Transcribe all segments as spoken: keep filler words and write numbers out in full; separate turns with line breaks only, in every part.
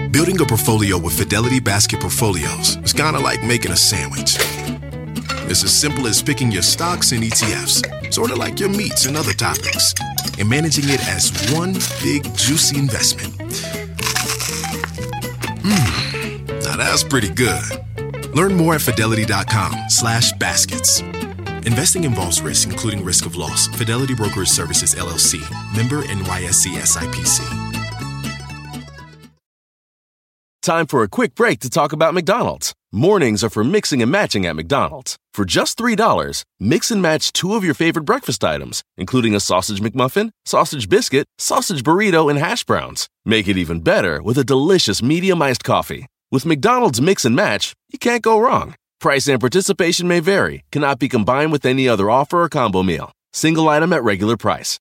Building a portfolio with Fidelity Basket Portfolios is kind of like making a sandwich. It's as simple as picking your stocks and E T Fs, sort of like your meats and other toppings, and managing it as one big, juicy investment. Mmm, now that's pretty good. Learn more at fidelity.com slash baskets. Investing involves risk, including risk of loss. Fidelity Brokerage Services, L L C. Member N Y S E S I P C.
Time for a quick break to talk about McDonald's. Mornings are for mixing and matching at McDonald's. For just three dollars, mix and match two of your favorite breakfast items, including a sausage McMuffin, sausage biscuit, sausage burrito, and hash browns. Make it even better with a delicious medium iced coffee. With McDonald's Mix and Match, you can't go wrong. Price and participation may vary, cannot be combined with any other offer or combo meal. Single item at regular price.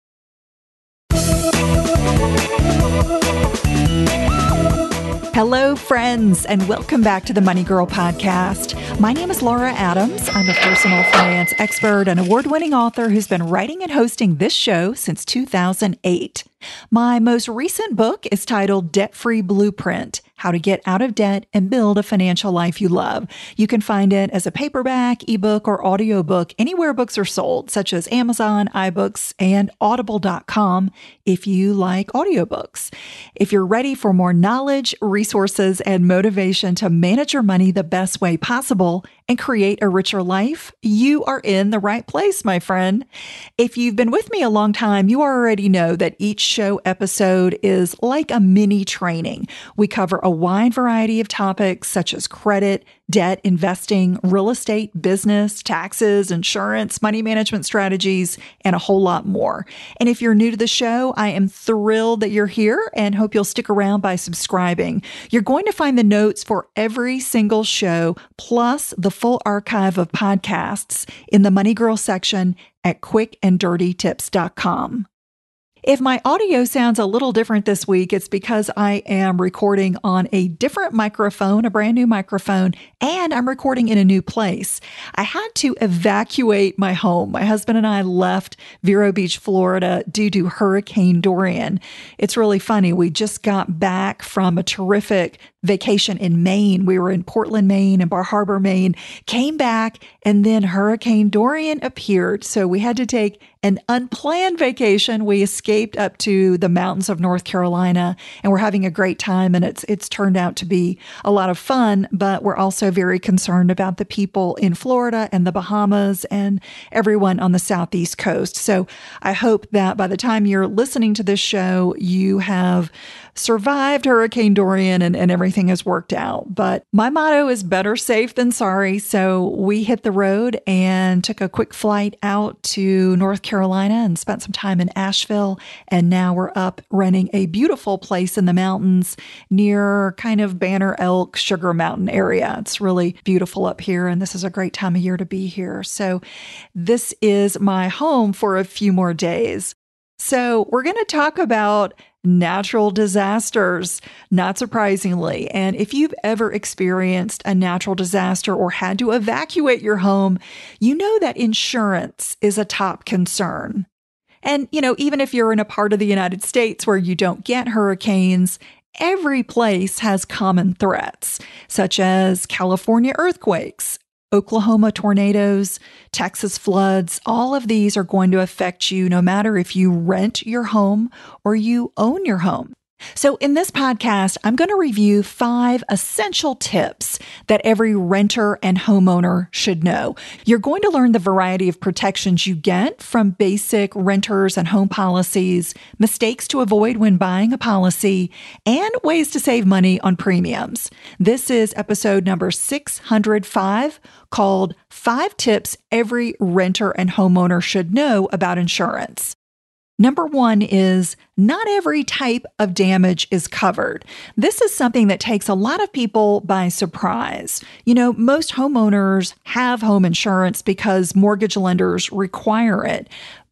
Hello, friends, and welcome back to the Money Girl podcast. My name is Laura Adams. I'm a personal finance expert and award-winning author who's been writing and hosting this show since two thousand eight. My most recent book is titled Debt-Free Blueprint: How to Get Out of Debt and Build a Financial Life You Love. You can find it as a paperback, ebook, or audiobook anywhere books are sold, such as Amazon, iBooks, and audible dot com if you like audiobooks. If you're ready for more knowledge, resources, and motivation to manage your money the best way possible and create a richer life, you are in the right place, my friend. If you've been with me a long time, you already know that each show episode is like a mini training. We cover a wide variety of topics such as credit, debt, investing, real estate, business, taxes, insurance, money management strategies, and a whole lot more. And if you're new to the show, I am thrilled that you're here and hope you'll stick around by subscribing. You're going to find the notes for every single show, plus the full archive of podcasts in the Money Girl section at quick and dirty tips dot com. If my audio sounds a little different this week, it's because I am recording on a different microphone, a brand new microphone, and I'm recording in a new place. I had to evacuate my home. My husband and I left Vero Beach, Florida due to Hurricane Dorian. It's really funny. We just got back from a terrific vacation in Maine. We were in Portland, Maine and Bar Harbor, Maine, came back, and then Hurricane Dorian appeared. So we had to take an unplanned vacation. We escaped up to the mountains of North Carolina, and we're having a great time. And it's it's turned out to be a lot of fun, but we're also very concerned about the people in Florida and the Bahamas and everyone on the Southeast coast. So I hope that by the time you're listening to this show, you have survived Hurricane Dorian and, and everything has worked out. But my motto is better safe than sorry. So we hit the road and took a quick flight out to North Carolina and spent some time in Asheville. And now we're up renting a beautiful place in the mountains near kind of Banner Elk, Sugar Mountain area. It's really beautiful up here, and this is a great time of year to be here. So this is my home for a few more days. So we're going to talk about natural disasters, not surprisingly. And if you've ever experienced a natural disaster or had to evacuate your home, you know that insurance is a top concern. And, you know, even if you're in a part of the United States where you don't get hurricanes, every place has common threats, such as California earthquakes, Oklahoma tornadoes, Texas floods. All of these are going to affect you no matter if you rent your home or you own your home. So in this podcast, I'm going to review five essential tips that every renter and homeowner should know. You're going to learn the variety of protections you get from basic renters and home policies, mistakes to avoid when buying a policy, and ways to save money on premiums. This is episode number six hundred five, called Five Tips Every Renter and Homeowner Should Know About Insurance. Number one is not every type of damage is covered. This is something that takes a lot of people by surprise. You know, most homeowners have home insurance because mortgage lenders require it.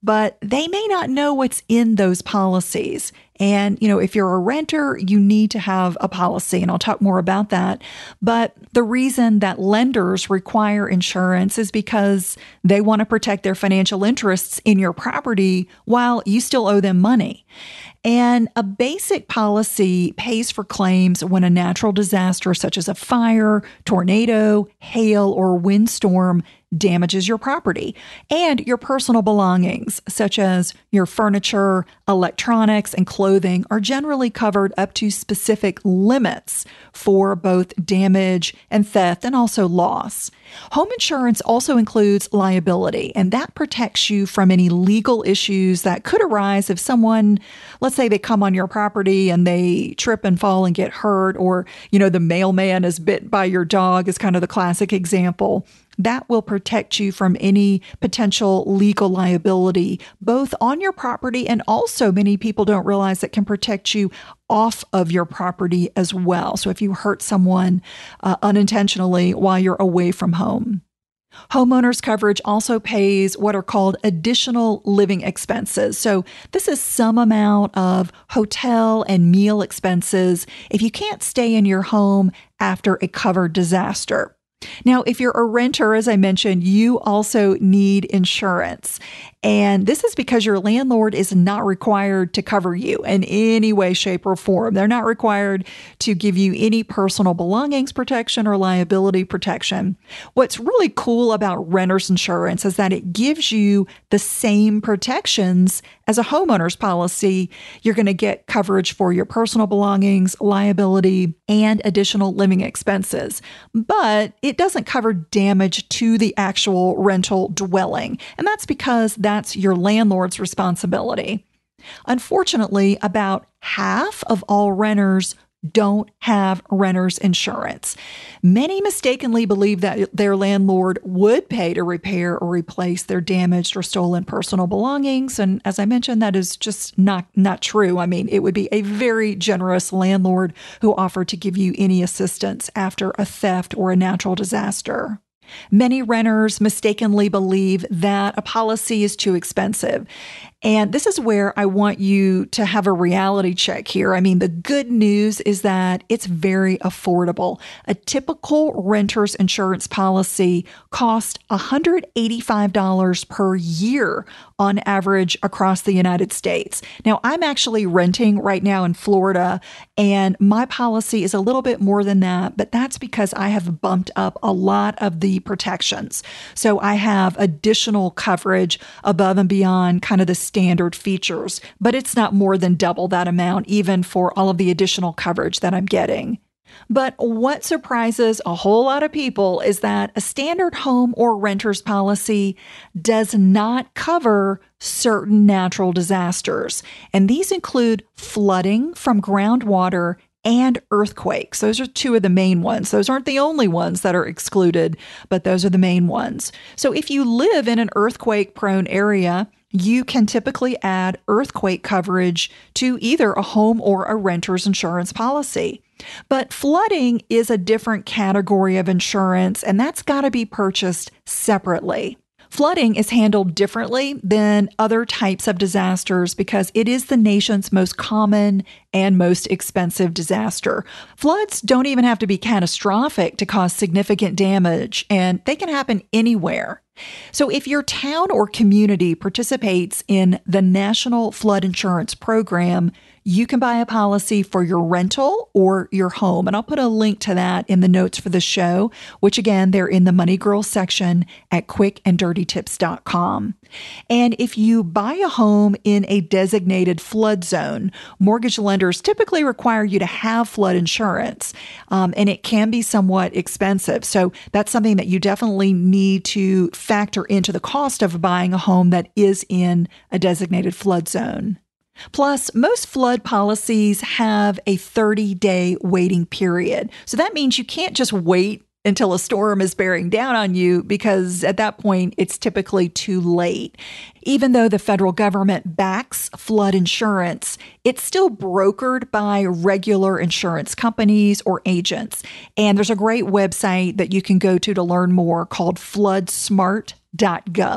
but they may not know what's in those policies. And, you know, if you're a renter, you need to have a policy, and I'll talk more about that. But the reason that lenders require insurance is because they want to protect their financial interests in your property while you still owe them money. And a basic policy pays for claims when a natural disaster such as a fire, tornado, hail, or windstorm damages your property and your personal belongings, such as your furniture, electronics, and clothing, are generally covered up to specific limits for both damage and theft and also loss. Home insurance also includes liability, and that protects you from any legal issues that could arise if someone, let's say they come on your property and they trip and fall and get hurt, or, you know, the mailman is bit by your dog is kind of the classic example. That will protect you from any potential legal liability, both on your property, and also many people don't realize that can protect you off of your property as well. So if you hurt someone uh, unintentionally while you're away from home. Homeowners coverage also pays what are called additional living expenses. So this is some amount of hotel and meal expenses if you can't stay in your home after a covered disaster. Now, if you're a renter, as I mentioned, you also need insurance. And this is because your landlord is not required to cover you in any way, shape, or form. They're not required to give you any personal belongings protection or liability protection. What's really cool about renter's insurance is that it gives you the same protections as a homeowner's policy. You're going to get coverage for your personal belongings, liability, and additional living expenses. But it doesn't cover damage to the actual rental dwelling. And that's because that's your landlord's responsibility. Unfortunately, about half of all renters don't have renter's insurance. Many mistakenly believe that their landlord would pay to repair or replace their damaged or stolen personal belongings. And as I mentioned, that is just not, not true. I mean, it would be a very generous landlord who offered to give you any assistance after a theft or a natural disaster. Many renters mistakenly believe that a policy is too expensive. And this is where I want you to have a reality check here. I mean, the good news is that it's very affordable. A typical renter's insurance policy costs one hundred eighty-five dollars per year on average across the United States. Now, I'm actually renting right now in Florida, and my policy is a little bit more than that, but that's because I have bumped up a lot of the protections. So I have additional coverage above and beyond kind of the standard features, but it's not more than double that amount, even for all of the additional coverage that I'm getting. But what surprises a whole lot of people is that a standard home or renter's policy does not cover certain natural disasters. And these include flooding from groundwater and earthquakes. Those are two of the main ones. Those aren't the only ones that are excluded, but those are the main ones. So if you live in an earthquake-prone area, you can typically add earthquake coverage to either a home or a renter's insurance policy. But flooding is a different category of insurance, and that's got to be purchased separately. Flooding is handled differently than other types of disasters because it is the nation's most common and most expensive disaster. Floods don't even have to be catastrophic to cause significant damage, and they can happen anywhere. So if your town or community participates in the National Flood Insurance Program, you can buy a policy for your rental or your home. And I'll put a link to that in the notes for the show, which again, they're in the Money Girl section at quick and dirty tips dot com. And if you buy a home in a designated flood zone, mortgage lenders typically require you to have flood insurance, um, and it can be somewhat expensive. So that's something that you definitely need to factor into the cost of buying a home that is in a designated flood zone. Plus, most flood policies have a thirty-day waiting period. So that means you can't just wait until a storm is bearing down on you, because at that point, it's typically too late. Even though the federal government backs flood insurance, it's still brokered by regular insurance companies or agents. And there's a great website that you can go to to learn more called flood smart dot gov.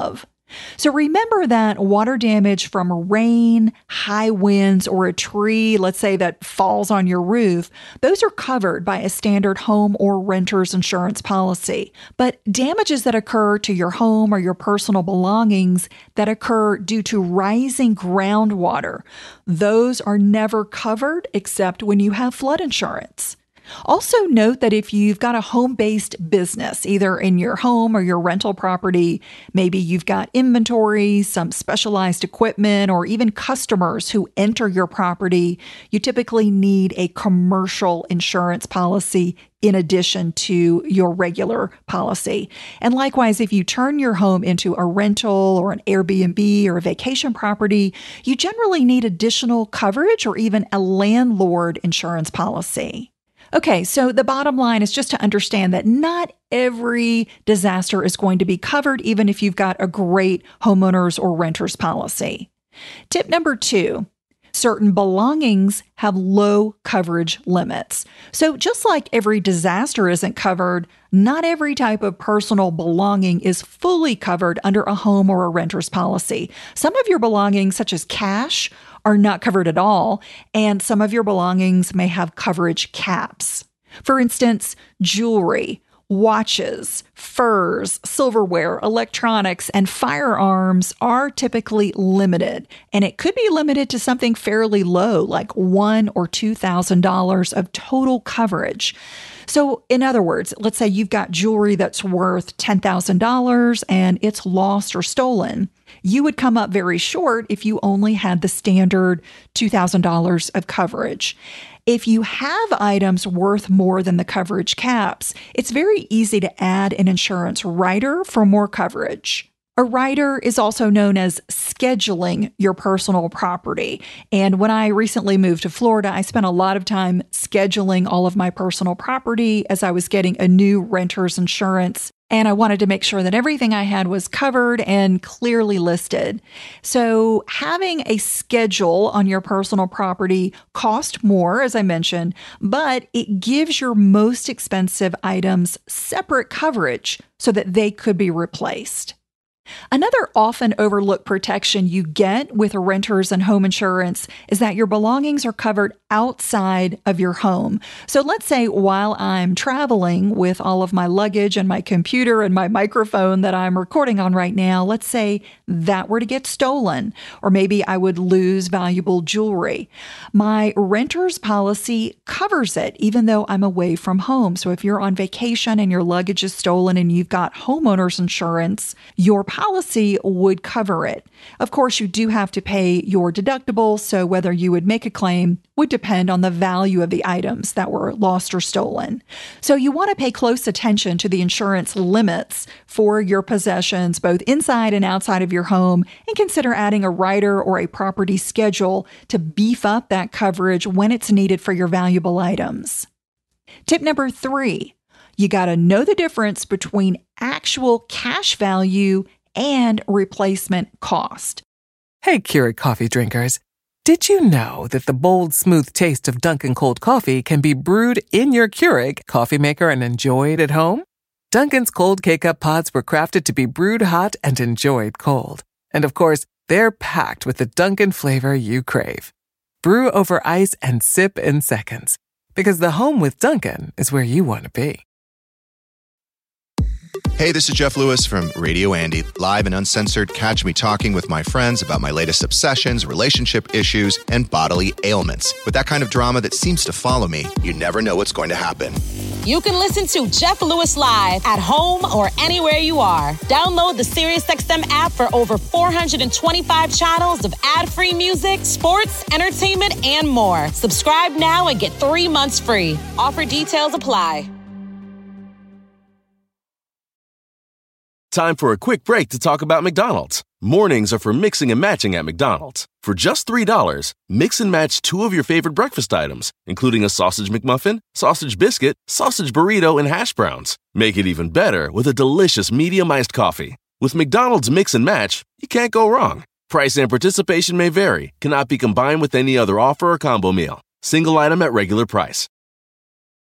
So remember that water damage from rain, high winds, or a tree, let's say that falls on your roof, those are covered by a standard home or renter's insurance policy. But damages that occur to your home or your personal belongings that occur due to rising groundwater, those are never covered except when you have flood insurance. Also note that if you've got a home-based business, either in your home or your rental property, maybe you've got inventory, some specialized equipment, or even customers who enter your property, you typically need a commercial insurance policy in addition to your regular policy. And likewise, if you turn your home into a rental or an Airbnb or a vacation property, you generally need additional coverage or even a landlord insurance policy. Okay, so the bottom line is just to understand that not every disaster is going to be covered, even if you've got a great homeowners or renters policy. Tip number two, certain belongings have low coverage limits. So just like every disaster isn't covered, not every type of personal belonging is fully covered under a home or a renter's policy. Some of your belongings, such as cash, are not covered at all, and some of your belongings may have coverage caps. For instance, jewelry, watches, furs, silverware, electronics, and firearms are typically limited, and it could be limited to something fairly low, like one or two thousand dollars of total coverage. So, in other words, let's say you've got jewelry that's worth ten thousand dollars and it's lost or stolen. You would come up very short if you only had the standard two thousand dollars of coverage. If you have items worth more than the coverage caps, it's very easy to add an insurance rider for more coverage. A rider is also known as scheduling your personal property. And when I recently moved to Florida, I spent a lot of time scheduling all of my personal property as I was getting a new renter's insurance. And I wanted to make sure that everything I had was covered and clearly listed. So having a schedule on your personal property costs more, as I mentioned, but it gives your most expensive items separate coverage so that they could be replaced. Another often overlooked protection you get with renters and home insurance is that your belongings are covered outside of your home. So let's say while I'm traveling with all of my luggage and my computer and my microphone that I'm recording on right now, let's say that were to get stolen, or maybe I would lose valuable jewelry. My renter's policy covers it even though I'm away from home. So if you're on vacation and your luggage is stolen and you've got homeowner's insurance, your policy would cover it. Of course, you do have to pay your deductible, so whether you would make a claim would depend on the value of the items that were lost or stolen. So you want to pay close attention to the insurance limits for your possessions, both inside and outside of your home, and consider adding a rider or a property schedule to beef up that coverage when it's needed for your valuable items. Tip number three, you got to know the difference between actual cash value and replacement cost.
Hey, Keurig coffee drinkers. Did you know that the bold, smooth taste of Dunkin' cold coffee can be brewed in your Keurig coffee maker and enjoyed at home? Dunkin's cold K-Cup pods were crafted to be brewed hot and enjoyed cold. And of course, they're packed with the Dunkin' flavor you crave. Brew over ice and sip in seconds. Because the home with Dunkin' is where you want to be.
Hey, this is Jeff Lewis from Radio Andy, live and uncensored. Catch me talking with my friends about my latest obsessions, relationship issues, and bodily ailments. With that kind of drama that seems to follow me, you never know what's going to happen.
You can listen to Jeff Lewis live at home or anywhere you are. Download the SiriusXM app for over four hundred twenty-five channels of ad-free music, sports, entertainment, and more. Subscribe now and get three months free. Offer details apply.
Time for a quick break to talk about McDonald's. Mornings are for mixing and matching at McDonald's. For just three dollars, mix and match two of your favorite breakfast items, including a sausage McMuffin, sausage biscuit, sausage burrito, and hash browns. Make it even better with a delicious medium-iced coffee. With McDonald's Mix and Match, you can't go wrong. Price and participation may vary, cannot be combined with any other offer or combo meal. Single item at regular price.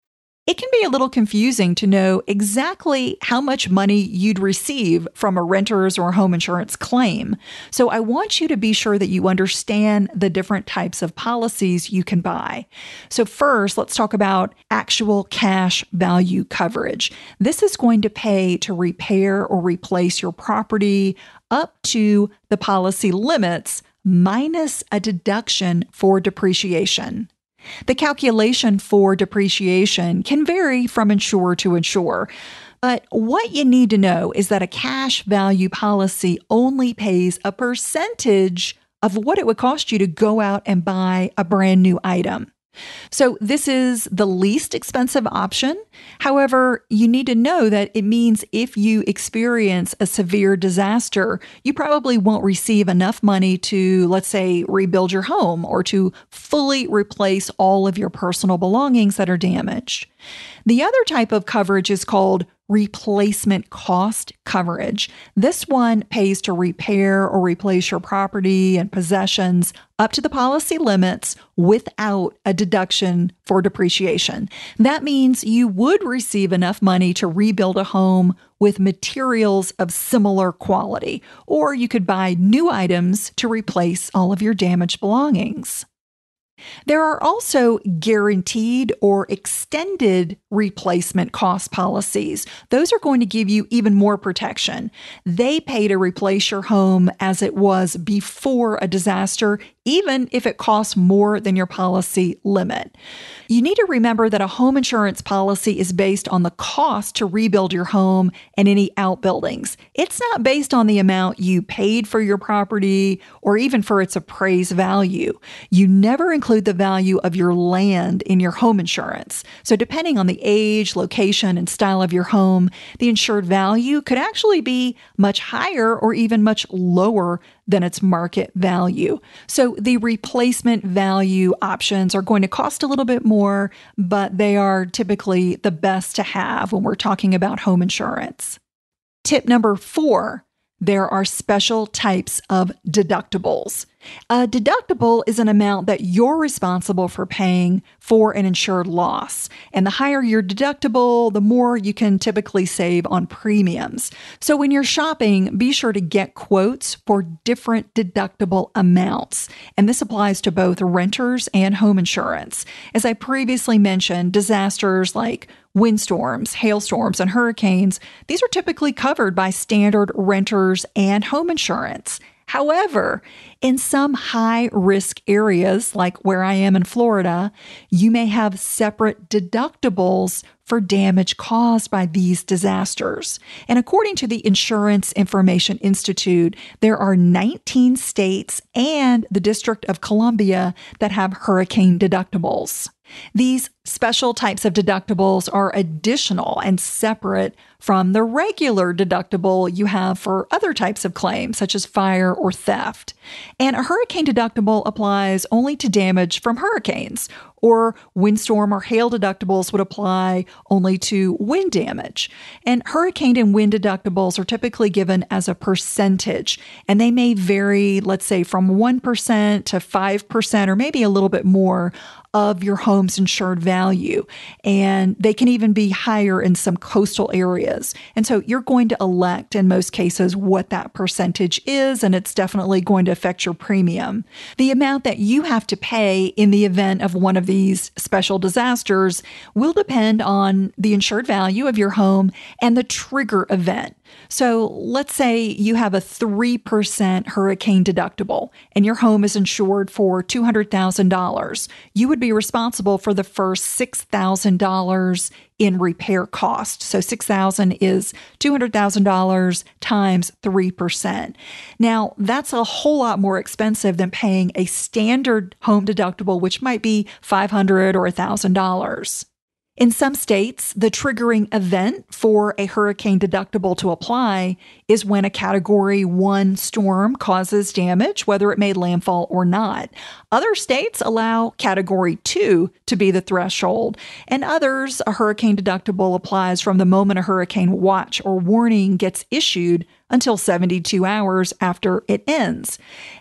It can be a little confusing to know exactly how much money you'd receive from a renter's or home insurance claim. So I want you to be sure that you understand the different types of policies you can buy. So first, let's talk about actual cash value coverage. This is going to pay to repair or replace your property up to the policy limits minus a deduction for depreciation. The calculation for depreciation can vary from insurer to insurer, but what you need to know is that a cash value policy only pays a percentage of what it would cost you to go out and buy a brand new item. So this is the least expensive option. However, you need to know that it means if you experience a severe disaster, you probably won't receive enough money to, let's say, rebuild your home or to fully replace all of your personal belongings that are damaged. The other type of coverage is called replacement cost coverage. This one pays to repair or replace your property and possessions up to the policy limits without a deduction for depreciation. That means you would receive enough money to rebuild a home with materials of similar quality, or you could buy new items to replace all of your damaged belongings. There are also guaranteed or extended replacement cost policies. Those are going to give you even more protection. They pay to replace your home as it was before a disaster, even if it costs more than your policy limit. You need to remember that a home insurance policy is based on the cost to rebuild your home and any outbuildings. It's not based on the amount you paid for your property or even for its appraised value. You never include the value of your land in your home insurance. So depending on the age, location, and style of your home, the insured value could actually be much higher or even much lower than its market value. So the replacement value options are going to cost a little bit more, but they are typically the best to have when we're talking about home insurance. Tip number four, there are special types of deductibles. A deductible is an amount that you're responsible for paying for an insured loss. And the higher your deductible, the more you can typically save on premiums. So when you're shopping, be sure to get quotes for different deductible amounts. And this applies to both renters and home insurance. As I previously mentioned, disasters like windstorms, hailstorms, and hurricanes, these are typically covered by standard renters and home insurance. However, in some high-risk areas, like where I am in Florida, you may have separate deductibles for damage caused by these disasters. And according to the Insurance Information Institute, there are nineteen states and the District of Columbia that have hurricane deductibles. These special types of deductibles are additional and separate from the regular deductible you have for other types of claims, such as fire or theft. And a hurricane deductible applies only to damage from hurricanes, or windstorm or hail deductibles would apply only to wind damage. And hurricane and wind deductibles are typically given as a percentage, and they may vary, let's say, from one percent to five percent or maybe a little bit more of your home's insured value. And they can even be higher in some coastal areas. And so you're going to elect, in most cases, what that percentage is, and it's definitely going to affect your premium. The amount that you have to pay in the event of one of these special disasters will depend on the insured value of your home and the trigger event. So let's say you have a three percent hurricane deductible and your home is insured for two hundred thousand dollars. You would be responsible for the first six thousand dollars in repair cost. So six thousand dollars is two hundred thousand dollars times three percent. Now, that's a whole lot more expensive than paying a standard home deductible, which might be five hundred dollars or one thousand dollars. In some states, the triggering event for a hurricane deductible to apply is when a Category one storm causes damage, whether it made landfall or not. Other states allow Category two to be the threshold, and others, a hurricane deductible applies from the moment a hurricane watch or warning gets issued until seventy-two hours after it ends.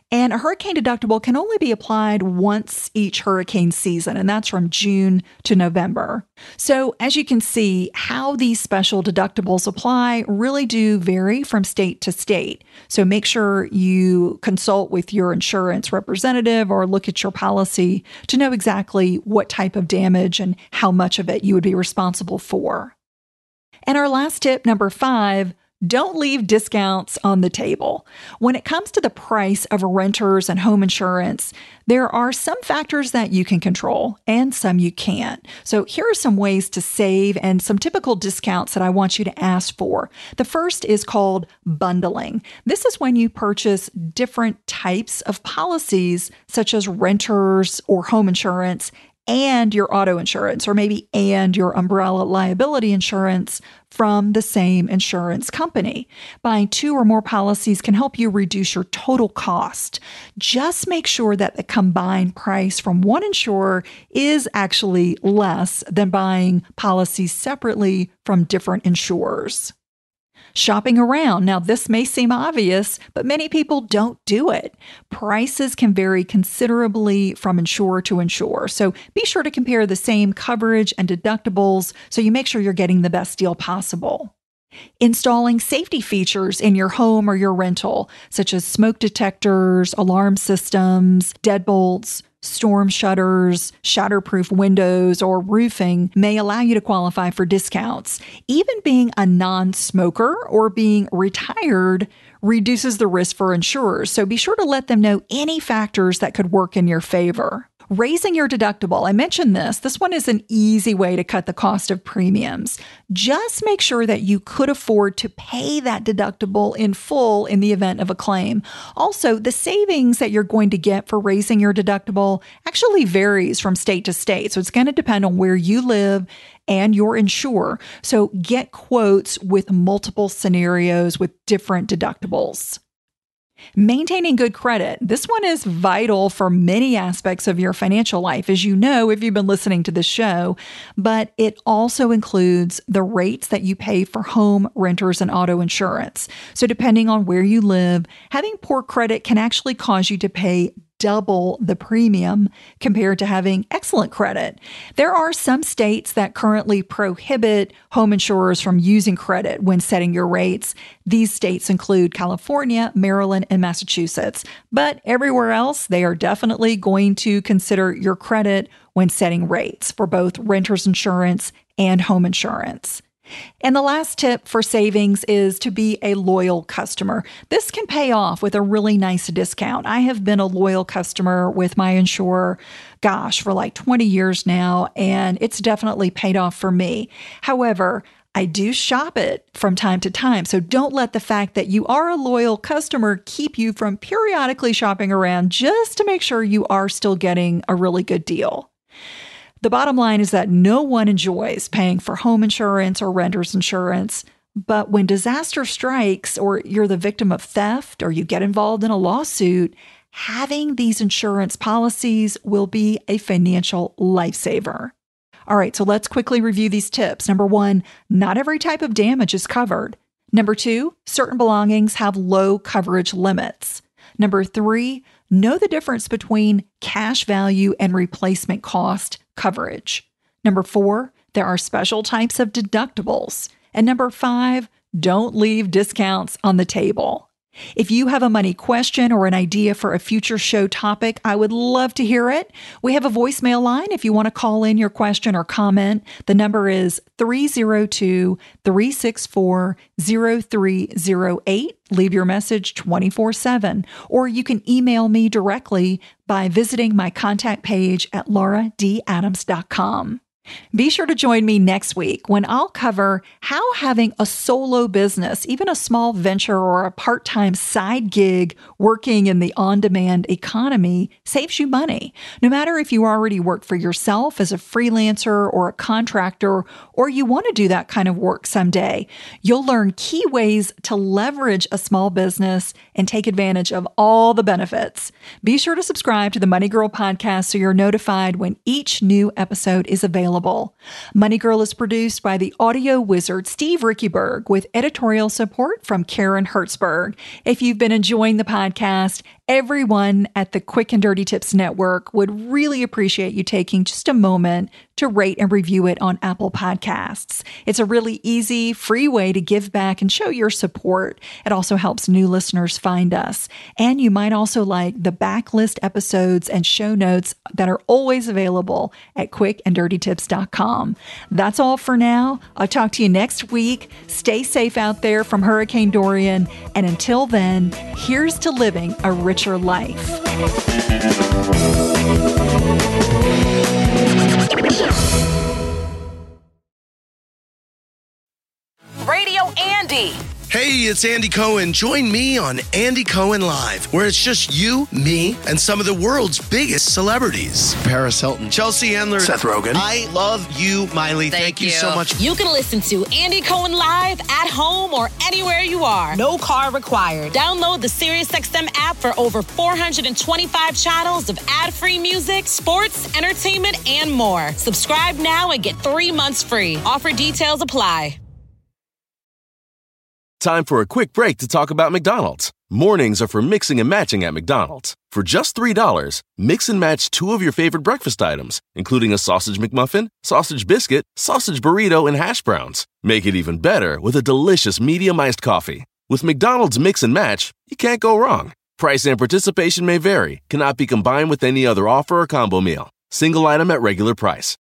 And a hurricane deductible can only be applied once each hurricane season, and that's from June to November. So as you can see, how these special deductibles apply really do vary from state to state. So make sure you consult with your insurance representative or look at your policy to know exactly what type of damage and how much of it you would be responsible for. And our last tip, number five, don't leave discounts on the table. When it comes to the price of renters and home insurance, there are some factors that you can control and some you can't. So here are some ways to save and some typical discounts that I want you to ask for. The first is called bundling. This is when you purchase different types of policies, such as renters or home insurance, and your auto insurance, or maybe and your umbrella liability insurance from the same insurance company. Buying two or more policies can help you reduce your total cost. Just make sure that the combined price from one insurer is actually less than buying policies separately from different insurers. Shopping around. Now, this may seem obvious, but many people don't do it. Prices can vary considerably from insurer to insurer, so be sure to compare the same coverage and deductibles so you make sure you're getting the best deal possible. Installing safety features in your home or your rental, such as smoke detectors, alarm systems, deadbolts, storm shutters, shatterproof windows, or roofing may allow you to qualify for discounts. Even being a non-smoker or being retired reduces the risk for insurers, so be sure to let them know any factors that could work in your favor. Raising your deductible. I mentioned this. This one is an easy way to cut the cost of premiums. Just make sure that you could afford to pay that deductible in full in the event of a claim. Also, the savings that you're going to get for raising your deductible actually varies from state to state. So it's going to depend on where you live and your insurer. So get quotes with multiple scenarios with different deductibles. Maintaining good credit. This one is vital for many aspects of your financial life, as you know if you've been listening to this show, but it also includes the rates that you pay for home, renters, and auto insurance. So depending on where you live, having poor credit can actually cause you to pay double the premium compared to having excellent credit. There are some states that currently prohibit home insurers from using credit when setting your rates. These states include California, Maryland, and Massachusetts. But everywhere else, they are definitely going to consider your credit when setting rates for both renters insurance and home insurance. And the last tip for savings is to be a loyal customer. This can pay off with a really nice discount. I have been a loyal customer with my insurer, gosh, for like twenty years now, and it's definitely paid off for me. However, I do shop it from time to time, so don't let the fact that you are a loyal customer keep you from periodically shopping around just to make sure you are still getting a really good deal. The bottom line is that no one enjoys paying for home insurance or renter's insurance, but when disaster strikes or you're the victim of theft or you get involved in a lawsuit, having these insurance policies will be a financial lifesaver. All right, so let's quickly review these tips. Number one, not every type of damage is covered. Number two, certain belongings have low coverage limits. Number three, know the difference between cash value and replacement cost coverage. Number four, there are special types of deductibles. And number five, don't leave discounts on the table. If you have a money question or an idea for a future show topic, I would love to hear it. We have a voicemail line if you want to call in your question or comment. The number is three oh two, three six four, oh three oh eight. Leave your message twenty-four seven, or you can email me directly by visiting my contact page at laura d adams dot com. Be sure to join me next week when I'll cover how having a solo business, even a small venture or a part-time side gig working in the on-demand economy, saves you money. No matter if you already work for yourself as a freelancer or a contractor, or you want to do that kind of work someday, you'll learn key ways to leverage a small business and take advantage of all the benefits. Be sure to subscribe to the Money Girl podcast so you're notified when each new episode is available. Money Girl is produced by the audio wizard Steve Rickyberg with editorial support from Karen Hertzberg. If you've been enjoying the podcast Everyone at the Quick and Dirty Tips Network would really appreciate you taking just a moment to rate and review it on Apple Podcasts. It's a really easy, free way to give back and show your support. It also helps new listeners find us. And you might also like the backlist episodes and show notes that are always available at quick and dirty tips dot com. That's all for now. I'll talk to you next week. Stay safe out there from Hurricane Dorian. And until then, here's to living a richer life.
Radio Andy.
Hey, it's Andy Cohen. Join me on Andy Cohen Live, where it's just you, me, and some of the world's biggest celebrities. Paris Hilton, Chelsea Handler, Seth Rogen. I love you, Miley. Thank, Thank you. you so much.
You can listen to Andy Cohen Live at home or anywhere you are. No car required. Download the SiriusXM app for over four hundred twenty-five channels of ad-free music, sports, entertainment, and more. Subscribe now and get three months free. Offer details apply.
Time for a quick break to talk about McDonald's. Mornings are for mixing and matching at McDonald's. For just three dollars, mix and match two of your favorite breakfast items, including a sausage McMuffin, sausage biscuit, sausage burrito, and hash browns. Make it even better with a delicious medium-iced coffee. With McDonald's Mix and Match, you can't go wrong. Price and participation may vary, cannot be combined with any other offer or combo meal. Single item at regular price.